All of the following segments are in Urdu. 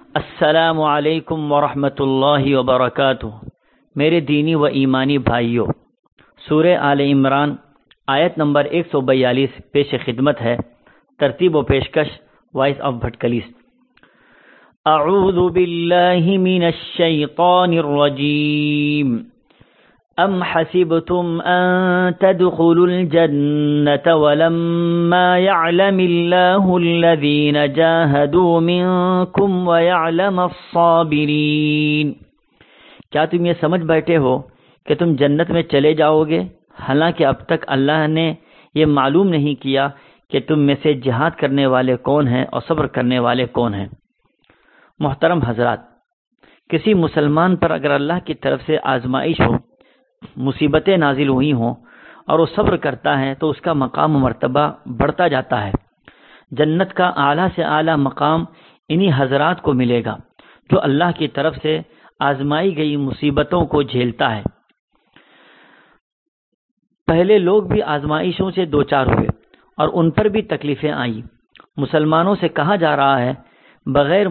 السلام علیکم ورحمۃ اللہ وبرکاتہ۔ میرے دینی و ایمانی بھائیوں، سورہ آل عمران آیت نمبر 142 پیش خدمت ہے۔ ترتیب و پیشکش وائس آف بھٹکلیس۔ اعوذ باللہ من الشیطان الرجیم۔ ام حسبتم ان تدخلوا الجنة ولما يعلم الله الذين جاهدوا منكم ويعلم الصابرين۔ کیا تم یہ سمجھ بیٹھے ہو کہ تم جنت میں چلے جاؤ گے، حالانکہ اب تک اللہ نے یہ معلوم نہیں کیا کہ تم میں سے جہاد کرنے والے کون ہیں اور صبر کرنے والے کون ہیں۔ محترم حضرات، کسی مسلمان پر اگر اللہ کی طرف سے آزمائش ہو، مصیبتیں نازل ہوئی ہوں اور وہ صبر کرتا ہے تو اس کا مقام و مرتبہ بڑھتا جاتا ہے۔ جنت کا اعلیٰ سے اعلیٰ مقام انہی حضرات کو ملے گا جو اللہ کی طرف سے آزمائی گئی مصیبتوں کو جھیلتا ہے۔ پہلے لوگ بھی آزمائشوں سے دوچار ہوئے اور ان پر بھی تکلیفیں آئیں۔ مسلمانوں سے کہا جا رہا ہے بغیر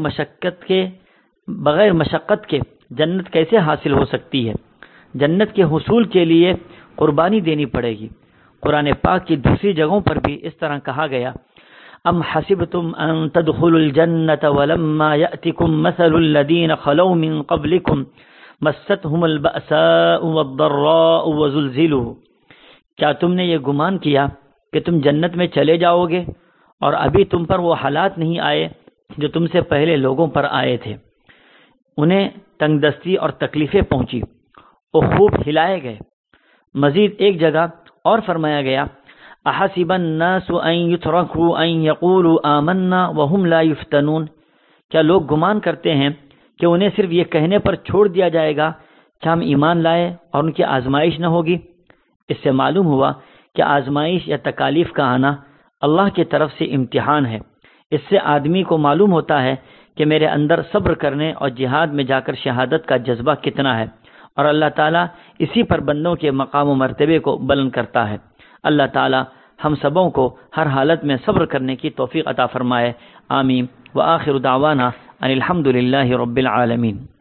مشقت کے جنت کیسے حاصل ہو سکتی ہے؟ جنت کے حصول کے لیے قربانی دینی پڑے گی۔ قرآن پاک کی دوسری جگہوں پر بھی اس طرح کہا گیا، ام حسبتم ان تدخلوا الجنة ولما يأتكم مثل الذين خلوا من قبلكم مستهم البأساء والضراء وزلزلوا۔ کیا تم نے یہ گمان کیا کہ تم جنت میں چلے جاؤ گے اور ابھی تم پر وہ حالات نہیں آئے جو تم سے پہلے لوگوں پر آئے تھے؟ انہیں تنگ دستی اور تکلیفیں پہنچی، وہ خوب ہلائے گئے۔ مزید ایک جگہ اور فرمایا گیا، احسب الناس ان يتركوا ان يقولوا آمنا وهم لا يفتنون۔ کیا لوگ گمان کرتے ہیں کہ انہیں صرف یہ کہنے پر چھوڑ دیا جائے گا کہ ہم ایمان لائے اور ان کی آزمائش نہ ہوگی؟ اس سے معلوم ہوا کہ آزمائش یا تکالیف کا آنا اللہ کی طرف سے امتحان ہے۔ اس سے آدمی کو معلوم ہوتا ہے کہ میرے اندر صبر کرنے اور جہاد میں جا کر شہادت کا جذبہ کتنا ہے، اور اللہ تعالیٰ اسی پر بندوں کے مقام و مرتبے کو بلند کرتا ہے۔ اللہ تعالیٰ ہم سبوں کو ہر حالت میں صبر کرنے کی توفیق عطا فرمائے۔ آمین۔ وآخر دعوانا ان الحمد للہ رب العالمین۔